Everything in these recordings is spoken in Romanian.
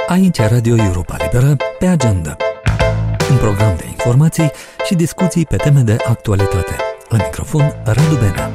Aici Radio Europa Liberă, pe agenda. Un program de informații și discuții pe teme de actualitate. La microfon, Radu Benea.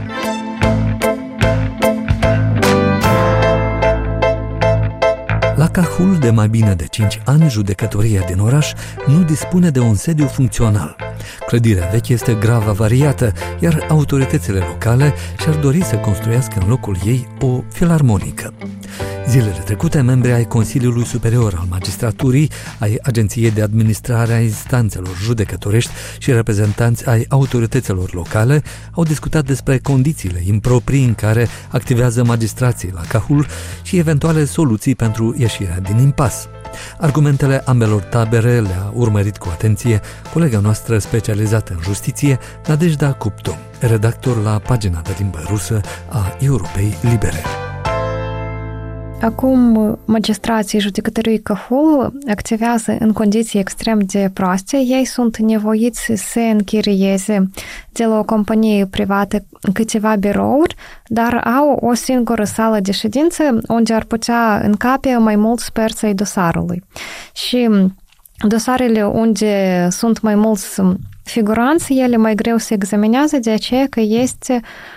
La Cahul, de mai bine de 5 ani, judecătoria din oraș nu dispune de un sediu funcțional. Clădirea veche este grav avariată, iar autoritățile locale și-ar dori să construiască în locul ei o filarmonică. Zilele trecute, membrii ai Consiliului Superior al Magistraturii, ai Agenției de Administrare a Instanțelor Judecătorești și reprezentanți ai autorităților locale au discutat despre condițiile improprii în care activează magistrații la Cahul și eventuale soluții pentru ieșirea din impas. Argumentele ambelor tabere le-a urmărit cu atenție colega noastră specializată în justiție, Nadejda Cuptu, redactor la pagina de limbă rusă a Europei Libere. Acum, magistrații judecătorii Cahul activează în condiții extrem de proaste. Ei sunt nevoiți să închirieze de la o companie privată câteva birouri, dar au o singură sală de ședință unde ar putea încape mai mulți părți ai dosarului. Și dosarele unde sunt mai mulți figuranți, ele mai greu se examinează, de aceea că este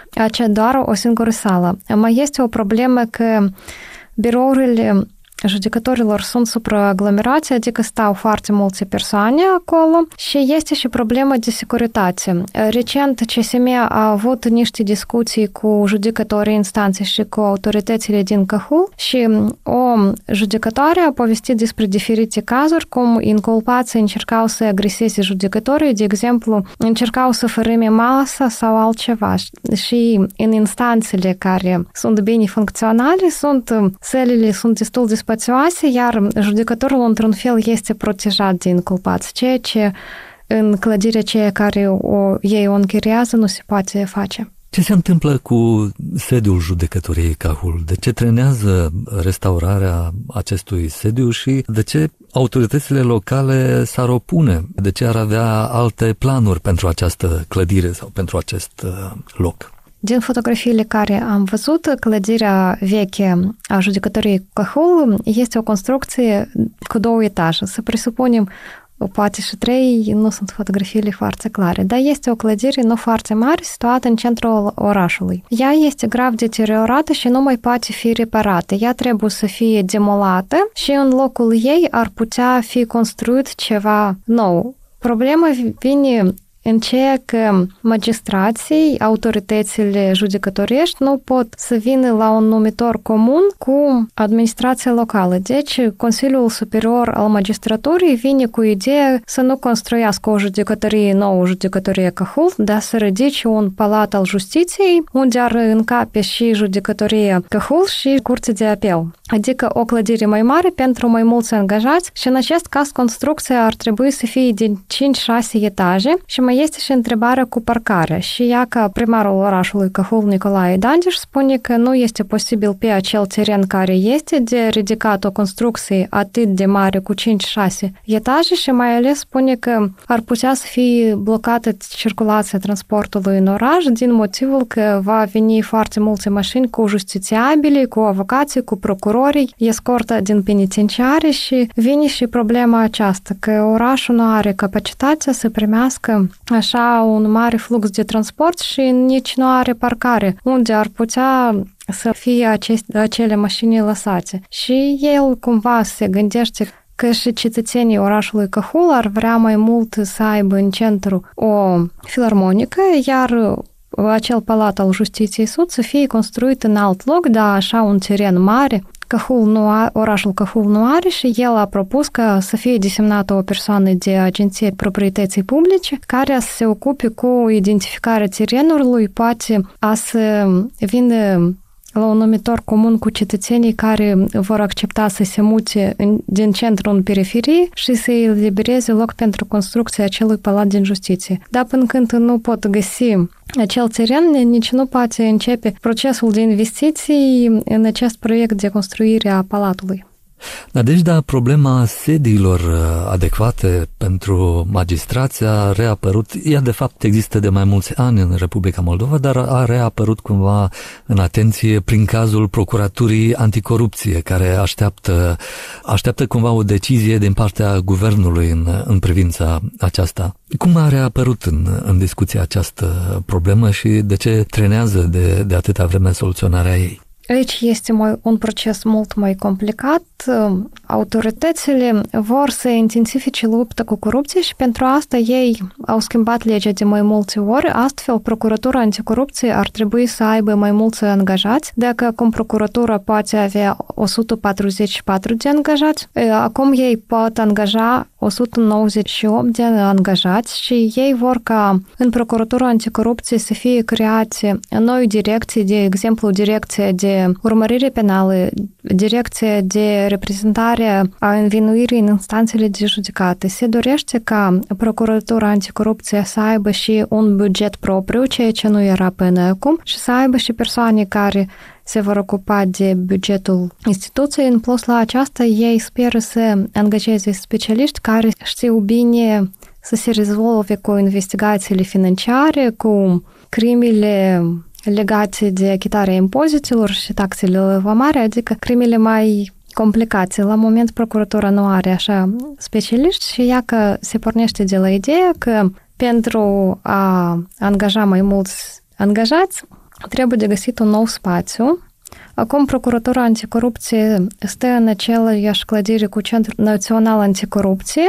doar o singură sală. Mai este o problemă că birourile judecătorilor sunt supraaglomerați, adică stau foarte multe persoane acolo și este și problemă de securitate. Recent CSM a avut niște discuții cu judecătorii instanței și cu autoritățile din Cahul și o judecătoare a povestit despre diferite cazuri, cum inculpații încercau să agreseze judecătorii, de exemplu, încercau să fărâme masa sau altceva. Și în instanțele care sunt bine funcționale, sălile sunt destul de spațioase, iar judecătorul într-un fel este protejat de inculpați, ceea ce în clădirea aceea care ei o închiriază nu se poate face. Ce se întâmplă cu sediul judecătoriei Cahul? De ce trenează restaurarea acestui sediu și de ce autoritățile locale s-ar opune? De ce ar avea alte planuri pentru această clădire sau pentru acest loc? Din fotografiile care am văzut, clădirea veche a judecătoriei Cahul este o construcție cu 2 etaje. Să presupunem, poate și 3, nu sunt fotografiile foarte clare, dar este o clădire nu foarte mare, situată în centrul orașului. Ea este grav deteriorată și nu mai poate fi reparată. Ea trebuie să fie demolată și în locul ei ar putea fi construit ceva nou. Problema vine în ceea că magistrații, autoritățile judecătorești nu pot să vină la un numitor comun cu administrația locală. Deci, Consiliul Superior al Magistraturii vine cu ideea să nu construiască o judecătorie nouă, judecătorie Cahul, dar să ridice un palat al justiției, unde ar încape și judecătoria Cahul și Curtea de Apel. Adică o clădire mai mare pentru mai mulți angajați și în acest caz construcția ar trebui să fie din 5-6 etaje și mai este și întrebarea cu parcarea. Și ea, ca primarul orașului Cahul, Nicolae Dandiș, spune că nu este posibil pe acel teren care este de ridicat o construcție atât de mare cu 5-6 etaje și mai ales spune că ar putea să fie blocată circulația transportului în oraș din motivul că va veni foarte multe mașini cu justițiabili, cu avocații, cu procurorii, escortă din penitenciare și vine și problema aceasta, că orașul nu are capacitatea să primească așa un mare flux de transport și nici nu are parcare, unde ar putea să fie acele mașini lăsate. Și el cumva se gândește că și cetățenii orașului Cahul ar vrea mai mult să aibă în centru o filarmonică, iar acel palat al Justiției Sud să fie construit în alt loc, dar așa un teren mare. Orașul Cahul nu are și el a propus că să fie desemnată o persoană de Agenție Proprietății Publice care să se ocupe cu identificarea terenului, poate să vină la un numitor comun cu cetățenii care vor accepta să se mute din centru în periferie și să elibereze loc pentru construcția acelui palat din justiție. Dar până când nu pot găsi acel teren, nici nu poate începe procesul de investiții în acest proiect de construire a palatului. Nadejda, problema sediilor adecvate pentru magistrați a reapărut, ea de fapt există de mai mulți ani în Republica Moldova, dar a reapărut cumva în atenție prin cazul Procuraturii Anticorupție, care așteaptă cumva o decizie din partea guvernului în privința aceasta. Cum a reapărut în discuția această problemă și de ce trenează de atâta vreme soluționarea ei? Aici este un proces mult mai complicat. Autoritățile vor să intensifice lupta cu corupție și pentru asta ei au schimbat legea de mai multe ori. Astfel, Procuratura Anticorupție ar trebui să aibă mai mulți angajați. Dacă acum Procuratura poate avea 144 de angajați, acum ei pot angaja 198 de angajați și ei vor ca în Procuratura Anticorupție să fie create noi direcții, de exemplu, direcția de urmărire penală, direcția de reprezentare a învinuirii în instanțele de judecată. Se dorește ca Procuratura Anticorupție să aibă și un buget propriu, ceea ce nu era până acum, și să aibă și persoane care se vor ocupa de bugetul instituției. În plus la aceasta, ei speră să angajeze specialiști care știu bine să se rezolve cu investigațiile financiare, cu crimele legate de achitarea impozitelor și taxele vamare, adică crimele mai complicate. La moment, procuratura nu are așa specialiști și ea că se pornește de la ideea că pentru a angaja mai mulți angajați, trebuie de găsit un nou spațiu. Acum, Procuratura Anticorupție stă în aceeași clădire cu Centrul Național Anticorupție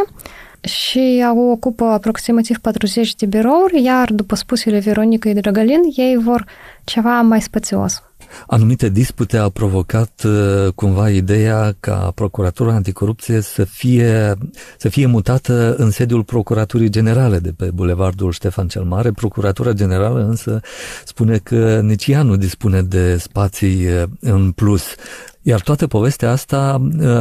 și ocupă aproximativ 40 de birouri, iar, după spusele Veronicăi Drăgălin, ei vor ceva mai spațios. Anumite dispute au provocat cumva ideea ca Procuratura Anticorupție să fie mutată în sediul Procuraturii Generale de pe Bulevardul Ștefan cel Mare. Procuratura Generală însă spune că nici ea nu dispune de spații în plus. Iar toată povestea asta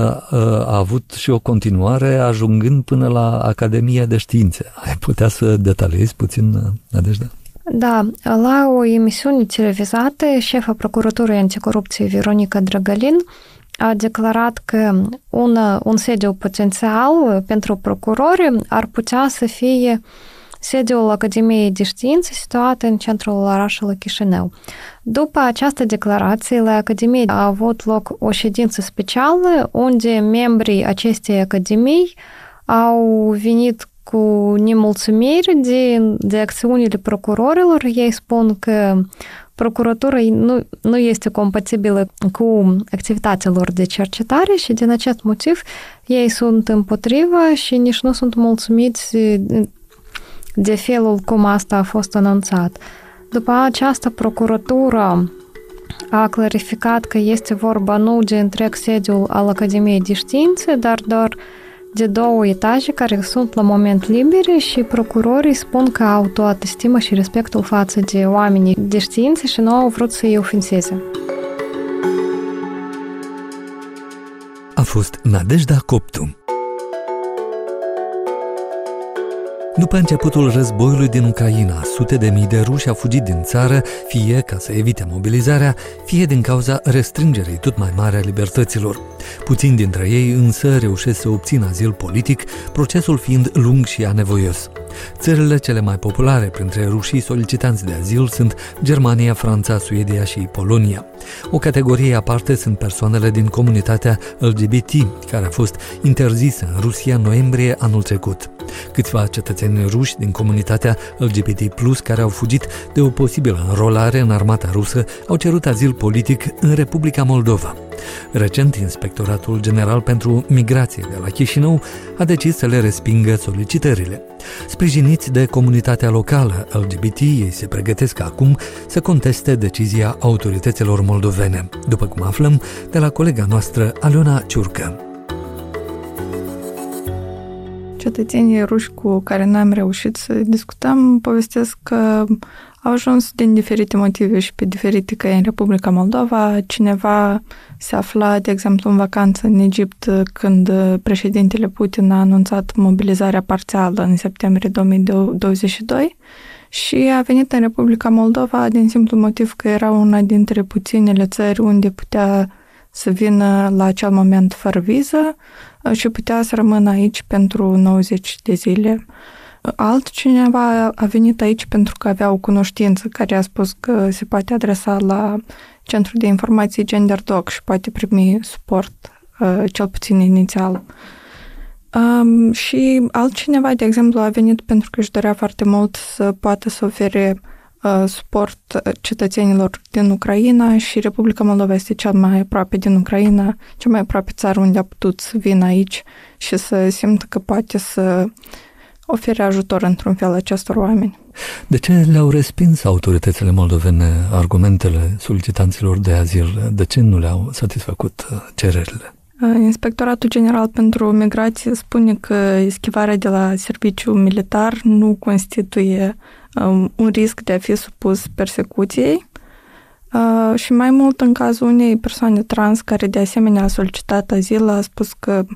a avut și o continuare, ajungând până la Academia de Științe. Ai putea să detaliezi puțin, Nadejda? Da, la o emisiune televizată, șefa Procuraturii Anticorupție Veronica Drăgălin a declarat că un sediu potențial pentru procurori ar putea să fie sediul Academiei de Științe situat în centrul orașului Chișinău. După această declarație, la Academie a avut loc o ședință specială unde membrii acestei academii au venit cu nemulțumiri de acțiunile procurorilor. Ei spun că procuratura nu este compatibilă cu activitatea lor de cercetare și din acest motiv ei sunt împotrivă și nici nu sunt mulțumiți de felul cum asta a fost anunțat. După aceasta, procuratura a clarificat că este vorba nu de întreg sediul al Academiei de Științe, dar doar de 2 etaje care sunt la moment libere și procurorii spun că au toată stima și respectul față de oamenii de știință și nu au vrut să îi ofenseze. A fost Nadejda Coptu. După începutul războiului din Ucraina, sute de mii de ruși au fugit din țară, fie ca să evite mobilizarea, fie din cauza restrângerii tot mai mare a libertăților. Puțini dintre ei însă reușesc să obțină azil politic, procesul fiind lung și anevoios. Țările cele mai populare printre rușii solicitanți de azil sunt Germania, Franța, Suedia și Polonia. O categorie aparte sunt persoanele din comunitatea LGBT, care a fost interzisă în Rusia în noiembrie anul trecut. Câțiva cetățeni ruși din comunitatea LGBT+, care au fugit de o posibilă înrolare în armata rusă, au cerut azil politic în Republica Moldova. Recent, Inspectoratul General pentru Migrație de la Chișinău a decis să le respingă solicitările. Sprijiniți de comunitatea locală LGBT, ei se pregătesc acum să conteste decizia autorităților moldovene, după cum aflăm de la colega noastră Aliona Ciurcă. Cetățenii ruși cu care n-am reușit să discutăm povestesc că au ajuns din diferite motive și pe diferite căi în Republica Moldova. Cineva se afla, de exemplu, în vacanță în Egipt când președintele Putin a anunțat mobilizarea parțială în septembrie 2022 și a venit în Republica Moldova din simplu motiv că era una dintre puținele țări unde putea să vină la acel moment fără viză și putea să rămână aici pentru 90 de zile. Altcineva a venit aici pentru că avea o cunoștință care a spus că se poate adresa la Centrul de Informații GenderDoc și poate primi suport, cel puțin inițial. Și altcineva, de exemplu, a venit pentru că își dorea foarte mult să poată să ofere suport cetățenilor din Ucraina și Republica Moldova este cel mai aproape din Ucraina, cea mai aproape țară unde a putut să vină aici și să simtă că poate să ofere ajutor într-un fel acestor oameni. De ce le-au respins autoritățile moldovene argumentele solicitanților de azil? De ce nu le-au satisfăcut cererile? Inspectoratul General pentru Migrație spune că eschivarea de la serviciu militar nu constituie un risc de a fi supus persecuției și mai mult în cazul unei persoane trans care de asemenea a solicitat azil, a spus că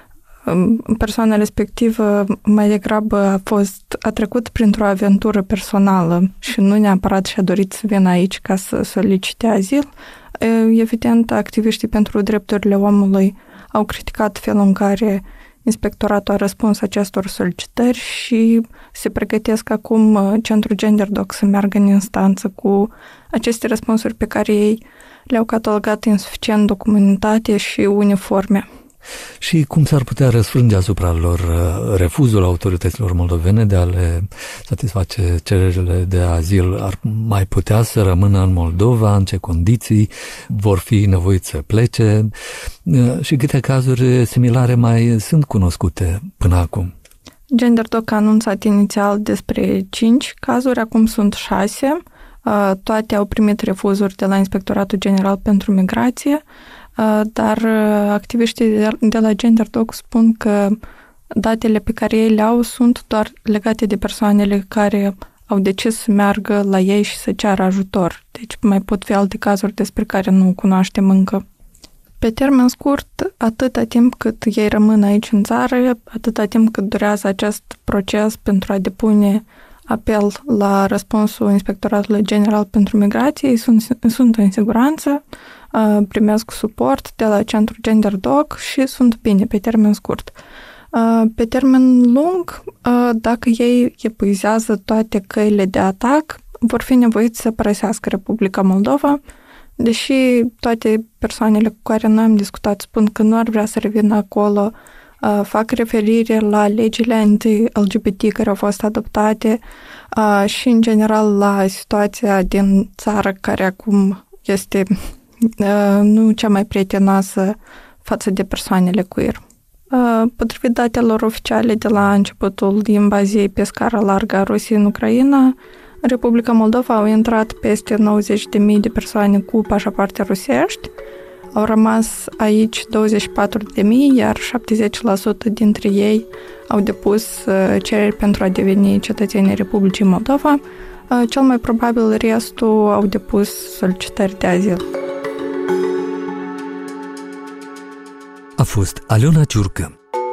persoana respectivă mai degrabă a trecut printr-o aventură personală și nu neapărat și-a dorit să vină aici ca să solicite azil. Evident, activiștii pentru drepturile omului au criticat felul în care inspectoratul a răspuns acestor solicitări și se pregătesc acum Centrul GenderDoc să meargă în instanță cu aceste răspunsuri pe care ei le-au catalogat insuficient documentate și uniforme. Și cum s-ar putea răsfrânge asupra lor refuzul autorităților moldovene de a le satisface cererile de azil? Ar mai putea să rămână în Moldova? În ce condiții vor fi nevoiți să plece? Și câte cazuri similare mai sunt cunoscute până acum? GenderDoc a anunțat inițial despre 5 cazuri, acum sunt 6. Toate au primit refuzuri de la Inspectoratul General pentru Migrație, dar activiștii de la GenderDoc spun că datele pe care ei le au sunt doar legate de persoanele care au decis să meargă la ei și să ceară ajutor. Deci mai pot fi alte cazuri despre care nu cunoaștem încă. Pe termen scurt, atâta timp cât ei rămân aici în țară, atâta timp cât durează acest proces pentru a depune apel la răspunsul Inspectoratului General pentru Migrație, ei sunt în siguranță, primesc suport de la Centrul GenderDoc și sunt bine pe termen scurt. Pe termen lung, dacă ei epuizează toate căile de atac, vor fi nevoiți să părăsească Republica Moldova, deși toate persoanele cu care noi am discutat spun că nu ar vrea să revină acolo, fac referire la legile anti-LGBT care au fost adoptate și, în general, la situația din țară care acum este nu cea mai prietenoasă față de persoanele queer. Potrivit datelor oficiale de la începutul invaziei pe scară largă a Rusiei în Ucraina, în Republica Moldova au intrat peste 90.000 de persoane cu pașapoarte rusești, au rămas aici 24.000, iar 70% dintre ei au depus cereri pentru a deveni cetățenii Republicii Moldova. Cel mai probabil restul au depus solicitări de azil. A fost Aliona Ciurcă.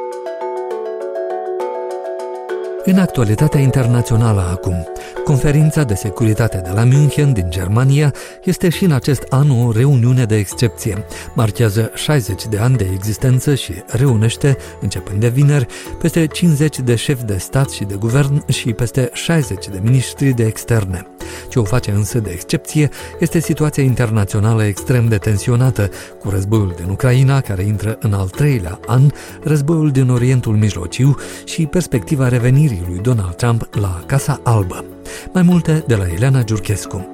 În actualitatea internațională acum, Conferința de Securitate de la München din Germania este și în acest an o reuniune de excepție. Marchează 60 de ani de existență și reunește, începând de vineri, peste 50 de șefi de stat și de guvern și peste 60 de miniștri de externe. Ce o face însă de excepție este situația internațională extrem de tensionată, cu războiul din Ucraina, care intră în al 3-lea an, războiul din Orientul Mijlociu și perspectiva revenirii lui Donald Trump la Casa Albă. Mai multe de la Ileana Giurchescu.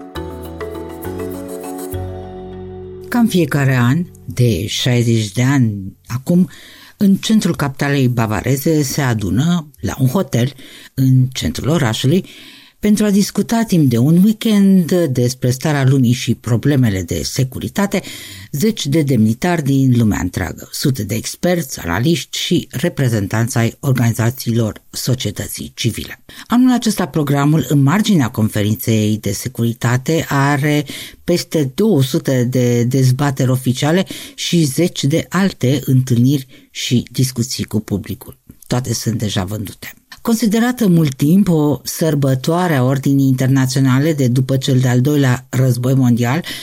Cam fiecare an, de 60 de ani acum, în centrul capitalei bavareze se adună la un hotel în centrul orașului pentru a discuta timp de un weekend despre starea lumii și problemele de securitate, zeci de demnitari din lumea întreagă, sute de experți, analiști și reprezentanți ai organizațiilor societății civile. Anul acesta programul, în marginea conferinței de securitate, are peste 200 de dezbateri oficiale și zeci de alte întâlniri și discuții cu publicul. Toate sunt deja vândute. Considerată mult timp o sărbătoare a ordinii internaționale de după cel de-al doilea război mondial,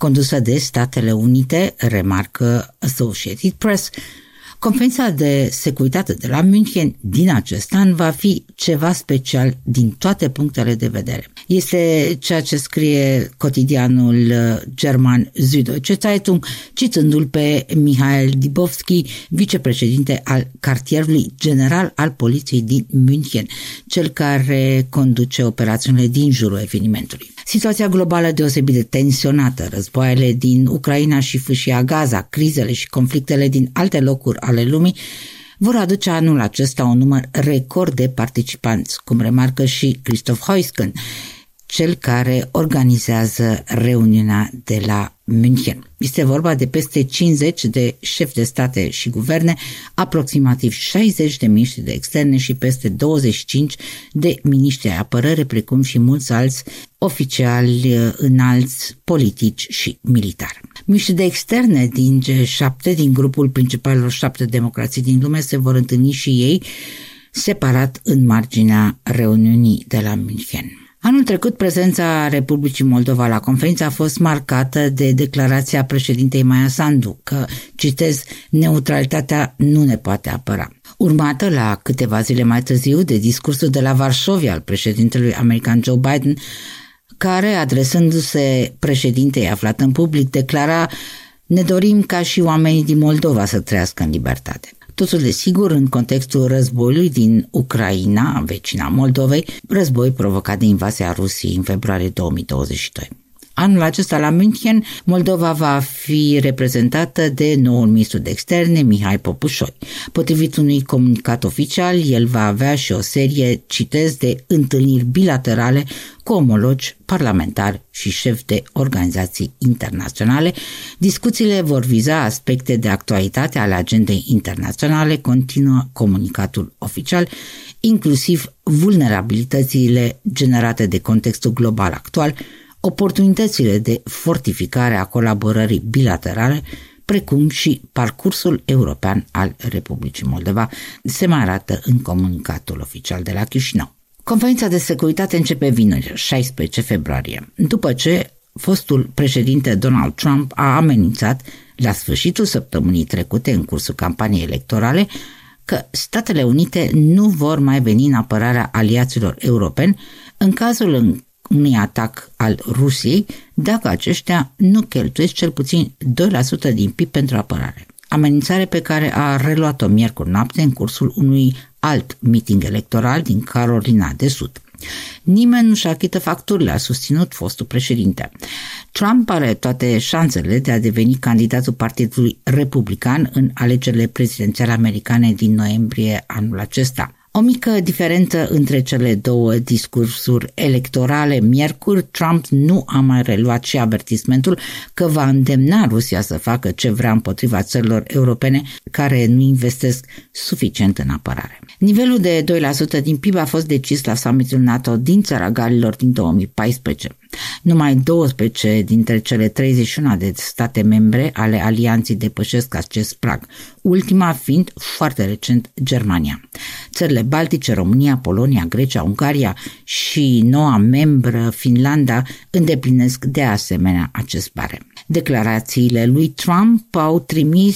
condusă de Statele Unite, remarcă Associated Press. Conferința de securitate de la München din acest an va fi ceva special din toate punctele de vedere. Este ceea ce scrie cotidianul german Süddeutsche Zeitung, citându-l pe Mihail Dibowski, vicepreședinte al cartierului general al poliției din München, cel care conduce operațiunile din jurul evenimentului. Situația globală deosebit de tensionată, războaiele din Ucraina și fâșia Gaza, crizele și conflictele din alte locuri ale lumii vor aduce anul acesta un număr record de participanți, cum remarcă și Christoph Heusgen, cel care organizează reuniunea de la München. Este vorba de peste 50 de șefi de state și guverne, aproximativ 60 de miniștri de externe și peste 25 de miniștri ai apărării, precum și mulți alți oficiali înalți, politici și militari. Miniștrii de externe din G7, din grupul principalelor 7 democrații din lume, se vor întâlni și ei separat în marginea reuniunii de la München. Anul trecut, prezența Republicii Moldova la conferință a fost marcată de declarația președintei Maia Sandu că, citez, neutralitatea nu ne poate apăra. Urmată la câteva zile mai târziu de discursul de la Varșovia al președintelui american Joe Biden, care, adresându-se președintei aflat în public, declara: ne dorim ca și oamenii din Moldova să trăiască în libertate. Totul desigur în contextul războiului din Ucraina, vecina Moldovei, război provocat de invazia Rusiei în februarie 2022. Anul acesta la München, Moldova va fi reprezentată de noul ministru de externe, Mihai Popușoi. Potrivit unui comunicat oficial, el va avea și o serie, citez, de întâlniri bilaterale cu omologi parlamentari și șefi de organizații internaționale. Discuțiile vor viza aspecte de actualitate ale agendei internaționale, continuă comunicatul oficial, inclusiv vulnerabilitățile generate de contextul global actual, oportunitățile de fortificare a colaborării bilaterale, precum și parcursul european al Republicii Moldova, se mai arată în comunicatul oficial de la Chișinău. Conferința de securitate începe vineri, 16 februarie, după ce fostul președinte Donald Trump a amenințat la sfârșitul săptămânii trecute, în cursul campaniei electorale, că Statele Unite nu vor mai veni în apărarea aliaților europeni în cazul unui atac al Rusiei, dacă aceștia nu cheltuiesc cel puțin 2% din PIB pentru apărare. Amenințare pe care a reluat-o miercuri noapte în cursul unui alt meeting electoral din Carolina de Sud. Nimeni nu-și achită facturile, a susținut fostul președinte. Trump are toate șansele de a deveni candidatul Partidului Republican în alegerile prezidențiale americane din noiembrie anul acesta. O mică diferență între cele două discursuri electorale. Miercuri, Trump nu a mai reluat și avertismentul că va îndemna Rusia să facă ce vrea împotriva țărilor europene care nu investesc suficient în apărare. Nivelul de 2% din PIB a fost decis la summitul NATO din Țara Galilor din 2014. Numai 12 dintre cele 31 de state membre ale alianței depășesc acest prag, ultima fiind foarte recent Germania. Țările Baltice, România, Polonia, Grecia, Ungaria și noua membră Finlanda îndeplinesc de asemenea acest barem. Declarațiile lui Trump au trimis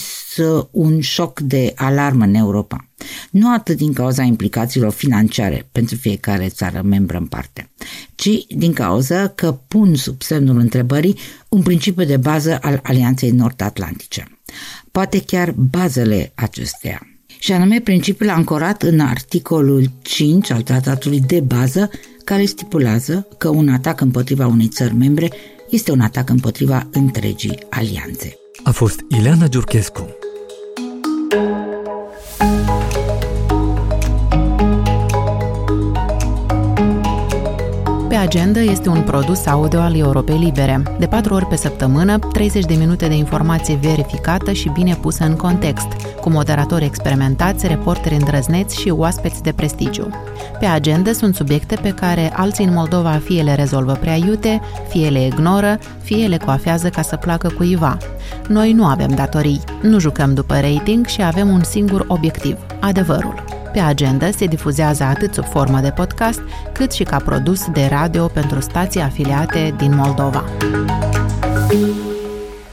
un șoc de alarmă în Europa, nu atât din cauza implicațiilor financiare pentru fiecare țară membră în parte, ci din cauza că pun sub semnul întrebării un principiu de bază al Alianței Nord-Atlantice, poate chiar bazele acesteia, și anume principiul ancorat în articolul 5 al tratatului de bază, care stipulează că un atac împotriva unei țări membre este un atac împotriva întregii alianțe. A fost Ileana Giurchescu. Pe Agenda este un produs audio al Europei Libere. De 4 ori pe săptămână, 30 de minute de informație verificată și bine pusă în context, cu moderatori experimentați, reporteri îndrăzneți și oaspeți de prestigiu. Pe Agenda sunt subiecte pe care alții în Moldova fie le rezolvă prea iute, fie le ignoră, fie le coafează ca să placă cuiva. Noi nu avem datorii, nu jucăm după rating și avem un singur obiectiv, adevărul. Pe Agenda se difuzează atât sub formă de podcast, cât și ca produs de radio pentru stații afiliate din Moldova.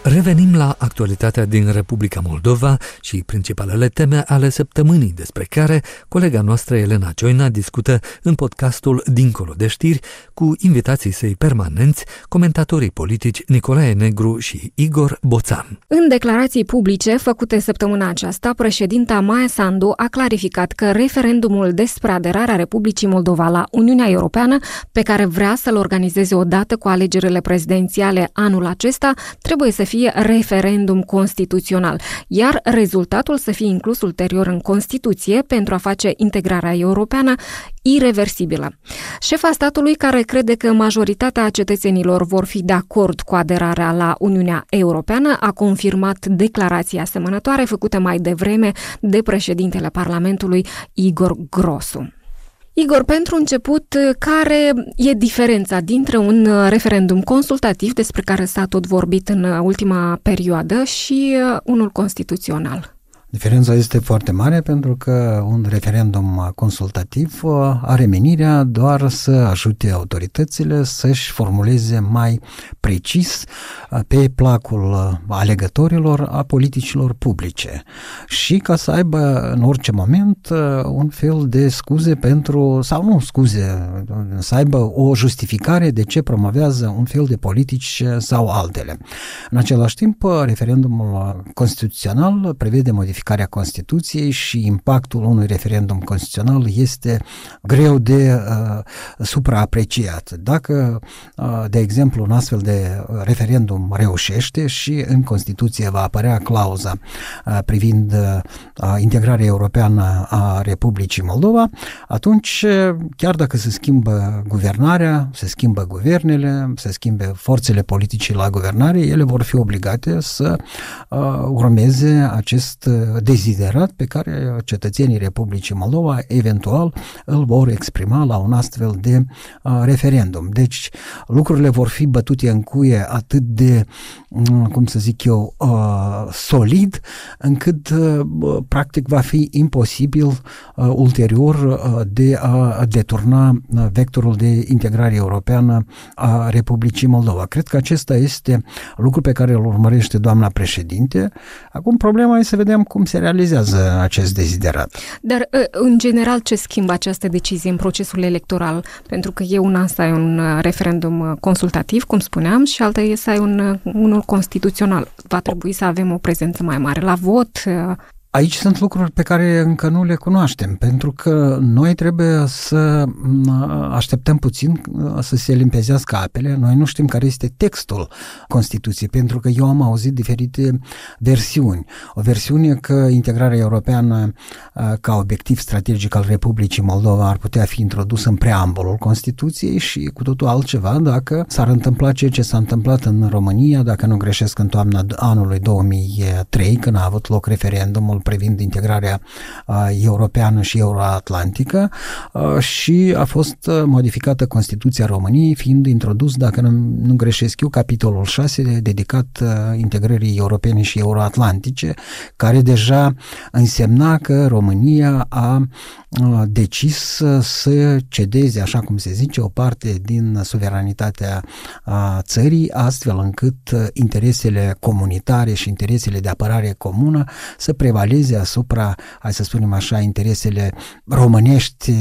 Revenim la actualitatea din Republica Moldova și principalele teme ale săptămânii despre care colega noastră Elena Joina discută în podcastul Dincolo de știri cu invitații săi permanenți, comentatorii politici Nicolae Negru și Igor Boțan. În declarații publice făcute săptămâna aceasta, președinta Maia Sandu a clarificat că referendumul despre aderarea Republicii Moldova la Uniunea Europeană, pe care vrea să-l organizeze odată cu alegerile prezidențiale anul acesta, trebuie să fie referendum constituțional, iar rezultatul să fie inclus ulterior în Constituție pentru a face integrarea europeană ireversibilă. Șefa statului, care crede că majoritatea cetățenilor vor fi de acord cu aderarea la Uniunea Europeană, a confirmat declarații asemănătoare făcute mai devreme de președintele Parlamentului Igor Grosu. Igor, pentru început, care e diferența dintre un referendum consultativ, despre care s-a tot vorbit în ultima perioadă, și unul constituțional? Diferența este foarte mare pentru că un referendum consultativ are menirea doar să ajute autoritățile să-și formuleze mai precis pe placul alegătorilor a politicilor publice și ca să aibă în orice moment un fel de scuze pentru, sau nu scuze, să aibă o justificare de ce promovează un fel de politici sau altele. În același timp, referendumul constituțional prevede modificarea Constituției și impactul unui referendum constituțional este greu de supraapreciat. Dacă, de exemplu, un astfel de referendum reușește și în Constituție va apărea clauza privind integrarea europeană a Republicii Moldova, atunci, chiar dacă se schimbă guvernarea, se schimbă guvernele, se schimbe forțele politice la guvernare, ele vor fi obligate să urmeze acest deziderat pe care cetățenii Republicii Moldova eventual îl vor exprima la un astfel de referendum. Deci lucrurile vor fi bătute în cuie atât de, cum să zic eu, solid, încât practic va fi imposibil ulterior de a deturna vectorul de integrare europeană a Republicii Moldova. Cred că acesta este lucru pe care îl urmărește doamna președinte. Acum problema e să vedem cum se realizează acest deziderat. Dar, în general, ce schimbă această decizie în procesul electoral? Pentru că e una să ai un referendum consultativ, cum spuneam, și alta e să ai unul constituțional. Va trebui să avem o prezență mai mare la vot. Aici sunt lucruri pe care încă nu le cunoaștem, pentru că noi trebuie să așteptăm puțin să se limpezească apele. Noi nu știm care este textul Constituției, pentru că eu am auzit diferite versiuni. O versiune că integrarea europeană ca obiectiv strategic al Republicii Moldova ar putea fi introdusă în preambulul Constituției și cu totul altceva dacă s-ar întâmpla ceea ce s-a întâmplat în România, dacă nu greșesc, în toamna anului 2003, când a avut loc referendumul privind integrarea europeană și euroatlantică și a fost modificată Constituția României, fiind introdus, dacă nu greșesc eu, capitolul 6 dedicat integrării europene și euroatlantice, care deja însemna că România a decis să cedeze, așa cum se zice, o parte din suveranitatea țării, astfel încât interesele comunitare și interesele de apărare comună să prevaleze asupra, hai să spunem așa, interesele românești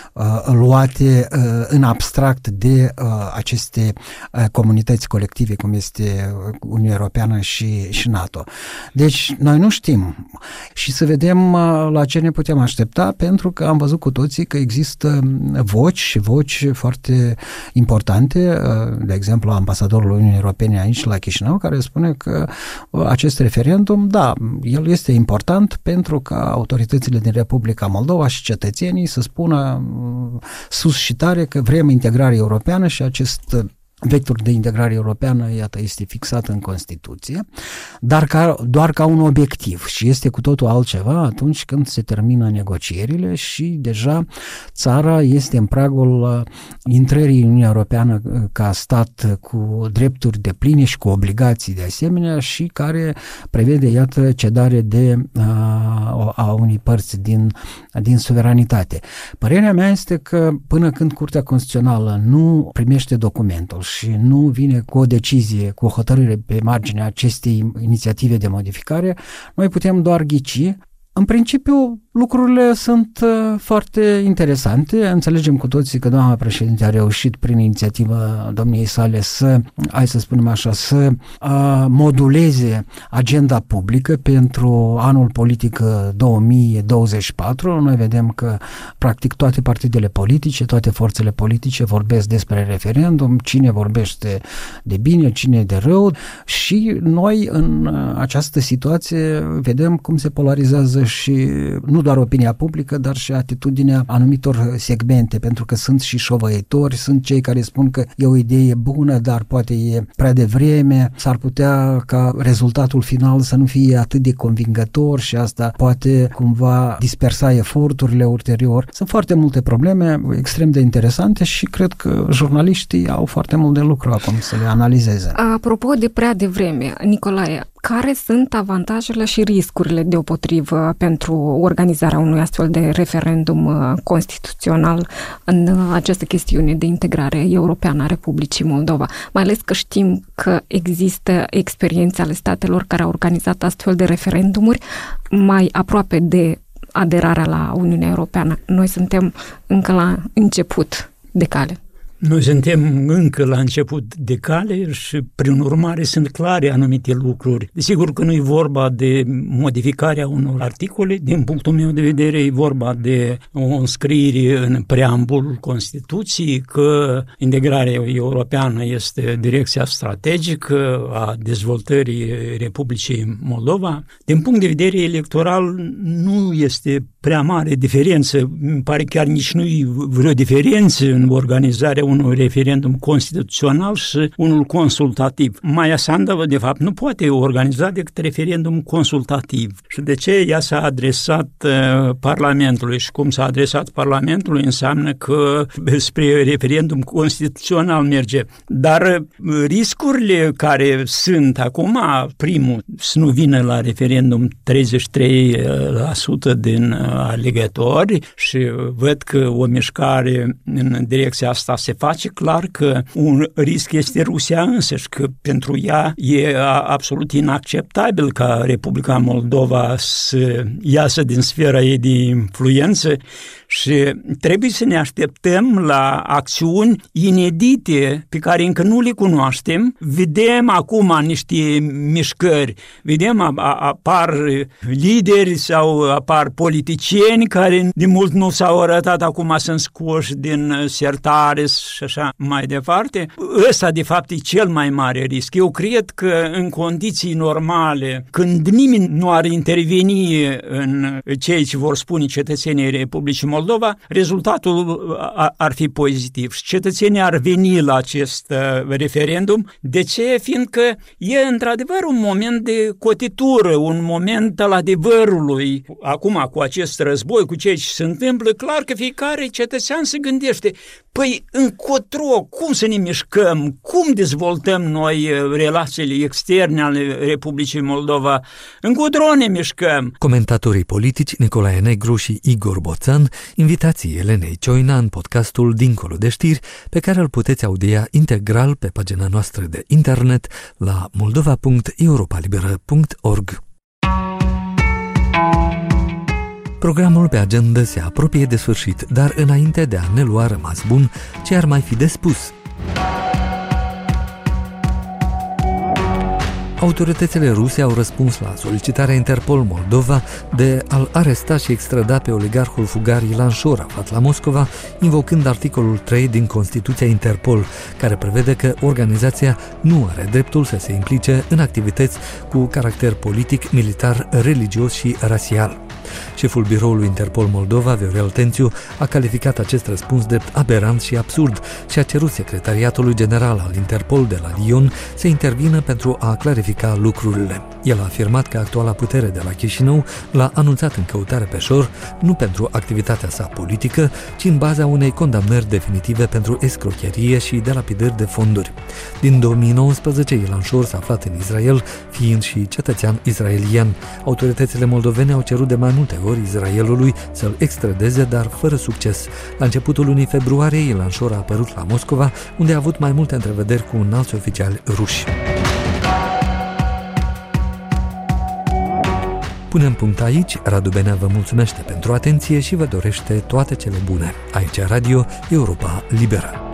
luate în abstract de aceste comunități colective, cum este Uniunea Europeană și NATO. Deci, noi nu știm și să vedem la ce ne putem aștepta, pentru că am văzut cu toții că există voci foarte importante, de exemplu ambasadorul Uniunii Europene aici la Chișinău, care spune că acest referendum, da, el este important pentru ca autoritățile din Republica Moldova și cetățenii să spună sus și tare că vrem integrare europeană și acest vector de integrare europeană, iată, este fixat în Constituție, dar doar ca un obiectiv și este cu totul altceva atunci când se termină negocierile și deja țara este în pragul intrării în Uniunea Europeană ca stat cu drepturi depline și cu obligații de asemenea și care prevede, iată, cedare de a unei părți din suveranitate. Părerea mea este că până când Curtea Constituțională nu primește documentul și nu vine cu o decizie, cu o hotărâre pe marginea acestei inițiative de modificare, noi putem doar ghici. În principiu, lucrurile sunt foarte interesante. Înțelegem cu toții că doamna președinte a reușit prin inițiativa domniei sale să moduleze agenda publică pentru anul politic 2024. Noi vedem că practic toate partidele politice, toate forțele politice vorbesc despre referendum, cine vorbește de bine, cine de rău, și noi în această situație vedem cum se polarizează și nu doar opinia publică, dar și atitudinea anumitor segmente, pentru că sunt și șovăitori, sunt cei care spun că e o idee bună, dar poate e prea devreme, s-ar putea ca rezultatul final să nu fie atât de convingător și asta poate cumva dispersa eforturile ulterior. Sunt foarte multe probleme extrem de interesante și cred că jurnaliștii au foarte mult de lucru acum să le analizeze. Apropo de prea devreme, Nicolae, care sunt avantajele și riscurile deopotrivă pentru organizarea unui astfel de referendum constituțional în această chestiune de integrare europeană a Republicii Moldova? Mai ales că știm că există experiențe ale statelor care au organizat astfel de referendumuri mai aproape de aderarea la Uniunea Europeană. Noi suntem încă la început de cale. Noi suntem încă la început de cale și, prin urmare, sunt clare anumite lucruri. Desigur că nu e vorba de modificarea unor articole, din punctul meu de vedere e vorba de o înscriere în preambul Constituției că integrarea europeană este direcția strategică a dezvoltării Republicii Moldova. Din punct de vedere electoral nu este prea mare diferență, îmi pare chiar nici nu e vreo diferență în organizarea unui referendum constituțional și unul consultativ. Maia Sandu, de fapt, nu poate organiza decât referendum consultativ. Și de ce ea s-a adresat Parlamentului? Și cum s-a adresat Parlamentului înseamnă că spre referendum constituțional merge. Dar riscurile care sunt acum, primul, să nu vină la referendum 33% din alegători, și văd că o mișcare în direcția asta se face, clar că un risc este Rusia însăși, că pentru ea e absolut inacceptabil ca Republica Moldova să iasă din sfera ei de influență și trebuie să ne așteptăm la acțiuni inedite pe care încă nu le cunoaștem. Vedem acum niște mișcări, vedem apar lideri sau apar politicieni care de mult nu s-au arătat, acum sunt scoși din sertare și așa mai departe. Ăsta de fapt e cel mai mare risc. Eu cred că în condiții normale, când nimeni nu ar interveni în ceea ce vor spune cetățenii Republicii Moldova, rezultatul ar fi pozitiv și cetățenii ar veni la acest referendum. De ce? Fiindcă e într-adevăr un moment de cotitură, un moment al adevărului. Acum, cu acest război, cu ceea ce se întâmplă, clar că fiecare cetățean se gândește, păi încotro, cum să ne mișcăm, cum dezvoltăm noi relațiile externe ale Republicii Moldova, încotro ne mișcăm. Comentatorii politici Nicolae Negru și Igor Boțan, invitații Elenei Cioina în podcastul Dincolo de știri, pe care îl puteți audia integral pe pagina noastră de internet la moldova.europalibera.org. Programul pe agenda se apropie de sfârșit, dar înainte de a ne lua rămas bun, ce ar mai fi de spus? Autoritățile ruse au răspuns la solicitarea Interpol Moldova de a-l aresta și extrada pe oligarhul fugar Ilan Șor, aflat la Moscova, invocând articolul 3 din Constituția Interpol, care prevede că organizația nu are dreptul să se implice în activități cu caracter politic, militar, religios și rasial. Șeful biroului Interpol Moldova, Viorel Tențiu, a calificat acest răspuns drept aberant și absurd și a cerut Secretariatului General al Interpol de la Lyon să intervină pentru a clarifica lucrurile. El a afirmat că actuala putere de la Chișinău l-a anunțat în căutare pe Șor nu pentru activitatea sa politică, ci în baza unei condamnări definitive pentru escrocherie și delapidări de fonduri. Din 2019, Ilan Șor s-a aflat în Israel, fiind și cetățean israelian. Autoritățile moldovene au cerut de mai mai multe ori Israelului să-l extradeze, dar fără succes. La începutul lunii februarie, Ilan Shor a apărut la Moscova, unde a avut mai multe întrevederi cu înalți oficiali ruși. Punem punct aici. Radu Benea vă mulțumește pentru atenție și vă dorește toate cele bune. Aici Radio Europa Liberă.